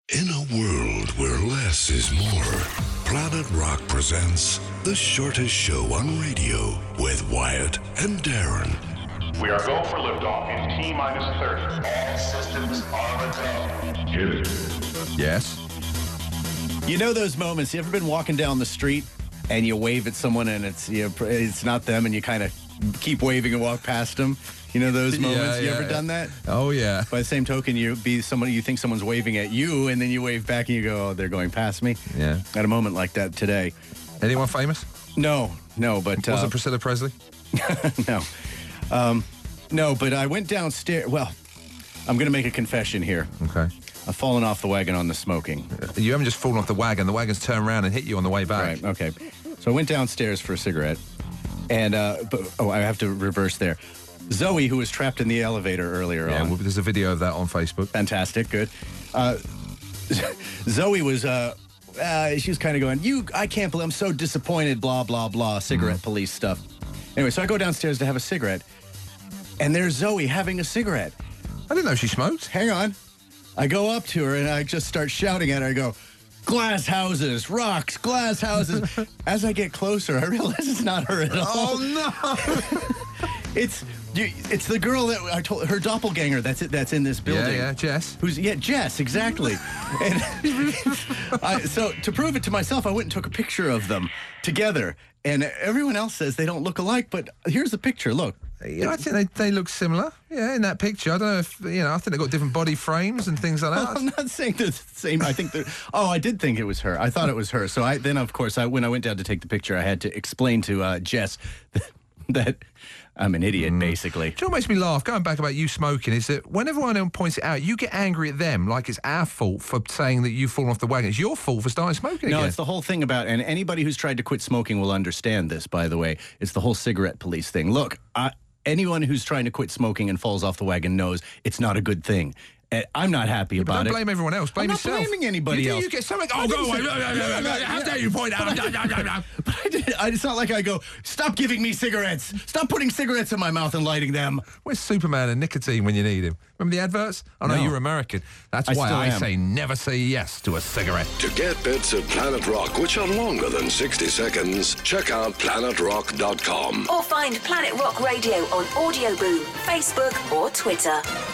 In a world where less is more, Planet Rock presents the shortest show on radio with Wyatt and Darren. We are go for liftoff in T-minus 30. All systems are go. Hit it. Yes. You know those moments, you ever been walking down the street and you wave at someone and it's not them and you kind of keep waving and walk past them? You know those moments? You ever done that? Oh, yeah. By the same token, you think someone's waving at you and then you wave back and you go, oh, they're going past me. Yeah. I had a moment like that today. Anyone famous? No, but... Was it Priscilla Presley? No. No, but I went downstairs. Well, I'm going to make a confession here. Okay. I've fallen off the wagon on the smoking. You haven't just fallen off the wagon. The wagon's turned around and hit you on the way back. Right, okay. So I went downstairs for a cigarette, and, I have to reverse there. Zoe, who was trapped in the elevator earlier on. Well, there's a video of that on Facebook. Fantastic, good. Zoe was, she was kind of going, I can't believe I'm so disappointed, blah, blah, blah, cigarette police stuff. Anyway, so I go downstairs to have a cigarette, and there's Zoe having a cigarette. I didn't know she smoked. Hang on. I go up to her, and I just start shouting at her. I go, glass houses, rocks, glass houses. As I get closer, I realize it's not her at all. Oh, no. It's the girl that I told, her doppelganger that's in this building. Yeah, Jess. Jess, exactly. And so to prove it to myself, I went and took a picture of them together. And everyone else says they don't look alike, but here's the picture. Look. Yeah, I think they look similar. Yeah, in that picture. I don't know if, I think they've got different body frames and things like that. I'm not saying they're the same. I think I did think it was her. I thought it was her. So when I went down to take the picture, I had to explain to Jess that I'm an idiot, basically. Do you know what makes me laugh, going back about you smoking, is that when everyone points it out, you get angry at them like it's our fault for saying that you've fallen off the wagon. It's your fault for starting smoking again. No, it's the whole thing about, and anybody who's tried to quit smoking will understand this, by the way. It's the whole cigarette police thing. Look, anyone who's trying to quit smoking and falls off the wagon knows it's not a good thing. I'm not happy about it. Don't blame everyone else. Blame yourself. I'm not blaming anybody else. You get something. Oh, go away. How dare you point out? But it's not like I go, stop giving me cigarettes. Stop putting cigarettes in my mouth and lighting them. Where's Superman and nicotine when you need him? Remember the adverts? Oh, no, you're American. That's why I say never say yes to a cigarette. To get bits of Planet Rock, which are longer than 60 seconds, check out planetrock.com. Or find Planet Rock Radio on Audio Boom, Facebook or Twitter.